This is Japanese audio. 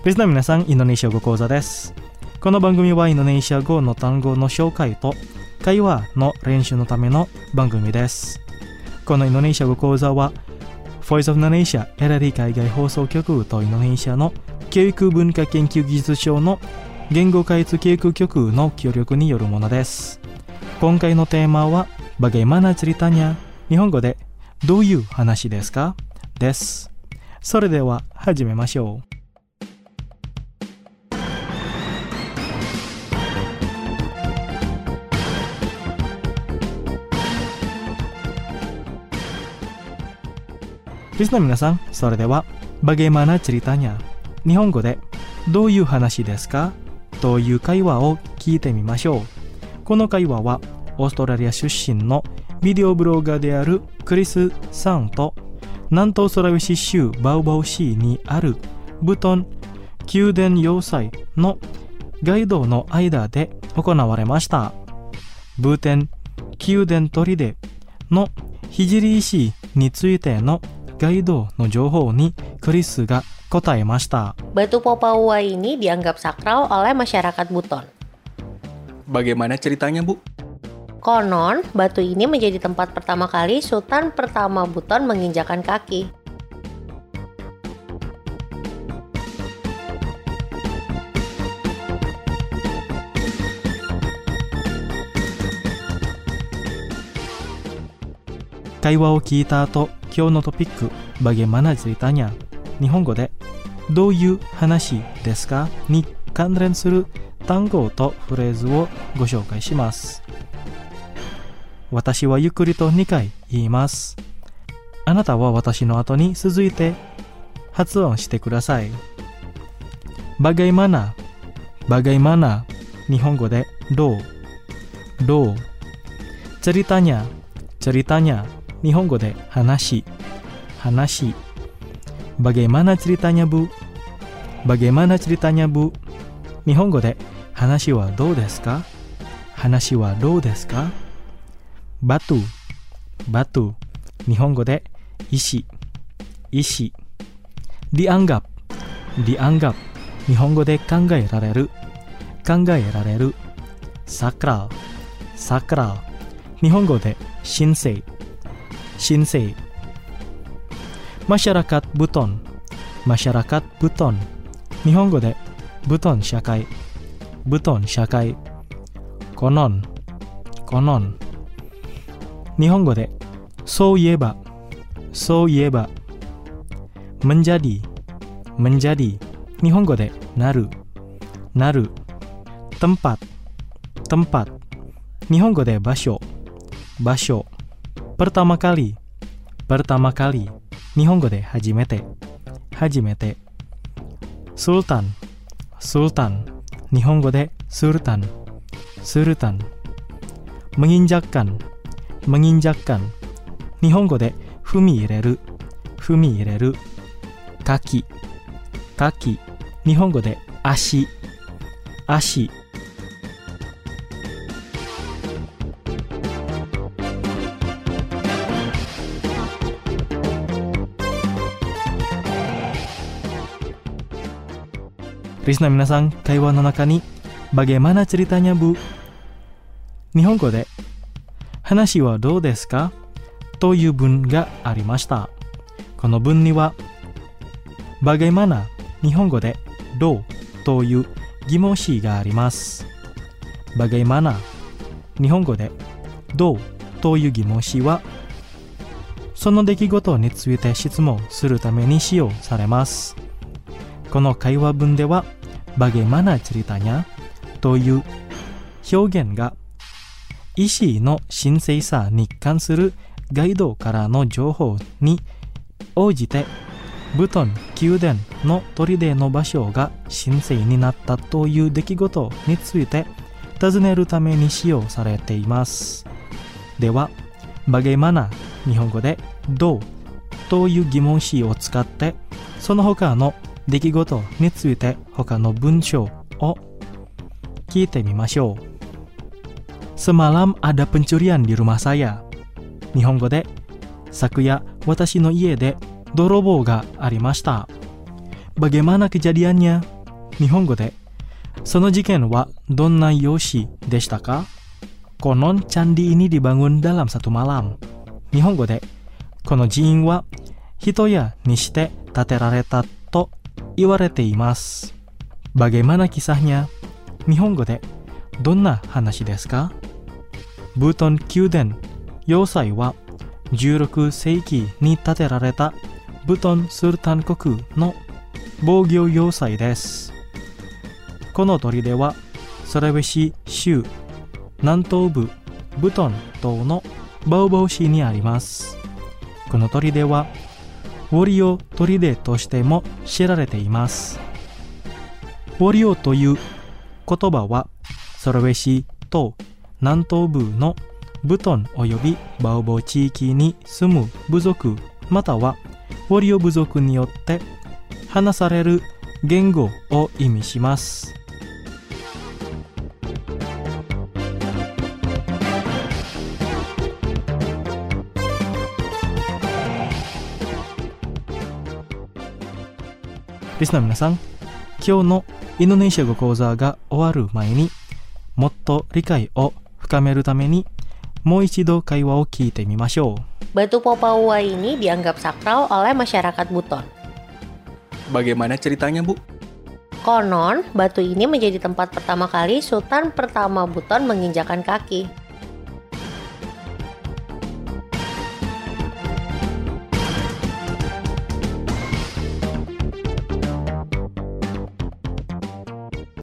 リスナー皆さん、インドネシア語講座です。この番組はインドネシア語の単語の紹介と会話の練習のための番組です。このインドネシア語講座はVoice of Indonesia LRI 海外放送局とインドネシアの教育文化研究技術省の言語開発教育局の協力によるものです。今回のテーマはBagaimana ceritanya、日本語でどういう話ですかです。それでは始めましょう。リスナー皆さん、それではBagaimana ceritanya、日本語でどういう話ですかという会話を聞いてみましょう。この会話はオーストラリア出身のビデオブロガーであるクリスさんと南東ソラウェシ州バウバウ市にあるブトン宮殿要塞のガイドの間で行われました。ブテン宮殿砦の聖石についてのガイドの情報にクリスが答えました。 Batu Popawua ini dianggap sakral oleh masyarakat Buton. Bagaimana ceritanya, Bu? Konon, batu ini menjadi tempat pertama kali Sultan pertama Buton menginjakan kaki. Kaiwaを聞いた後、今日のトピック、Bagaimana ceritanya、日本語でどういう話ですかに関連する単語とフレーズをご紹介します。私はゆっくりと2回言います。あなたは私の後に続いて発音してください。Bagaimana、Bagaimana、日本語でどう、どう。ceritanya、ceritanya、日本語で話、話。Bagaimana ceritanya, Bu? Bagaimana ceritanya, Bu? 日本語で話はどうですか？話はどうですか？バトゥ、バトゥ。日本語で石、石。dianggap、dianggap。日本語で考えられる、考えられる。sakral、sakral。日本語で神聖、神聖。masyarakat Buton、masyarakat Buton。日本語でブトン社会、ブトン社会。コノン、コノン。日本語でそういえば、そういえば。menjadi、menjadi。日本語でなる、なる。tempat、tempat。日本語で場所、場所。pertama kali、pertama kali。日本語で初めて、初めて。sultan、sultan。日本語でスルタン、スルタン。menginjakkan、menginjakkan。日本語で踏み入れる、踏み入れる。kaki、kaki。日本語で足、足。リスナー皆さん、会話の中にBagaimana ceritanya, Bu？ 日本語で話はどうですか？という文がありました。この文にはBagaimana、日本語でどうという疑問詞があります。Bagaimana、日本語でどうという疑問詞はその出来事について質問するために使用されます。この会話文ではBagaimana ceritanyaという表現が石の神聖さに関するガイドからの情報に応じてブトン宮殿の砦の場所が神聖になったという出来事について尋ねるために使用されています。ではBagaimana、日本語でどうという疑問詞を使ってその他の出来事について他の文章を聞いてみましょう。Semalam ada pencurian di rumah saya。日本語で昨夜私の家で泥棒がありました。Bagaimana kejadiannya？ 日本語で、その事件はどんな様子でしたか? Konon candi ini dibangun dalam satu malam. 日本語で、この寺院は一夜にして建てられたと言われています。Bagaimana kisahnya? 日本語で、どんな話ですか? Buton Kyuden 要塞は16世紀に建てられたブトンスルタン国の防御要塞です。この砦はソレベシ州南東部ブトン島のバウバウ市にあります。この砦はウォリオ砦としても知られています。ウォリオという言葉はソレベシと南東部のブトンおよびバウボ地域に住む部族またはウォリオ部族によって話される言語を意味します。リスナーの皆さん、今日のインドネシア語講座が終わる前にもっと理解を深めるためにもう一度会話を聞いてみましょう。 Batu Popawua ini dianggap sakral oleh masyarakat Buton. Bagaimana ceritanya, Bu? Konon, batu ini menjadi tempat pertama kali Sultan pertama Buton menginjakan kaki.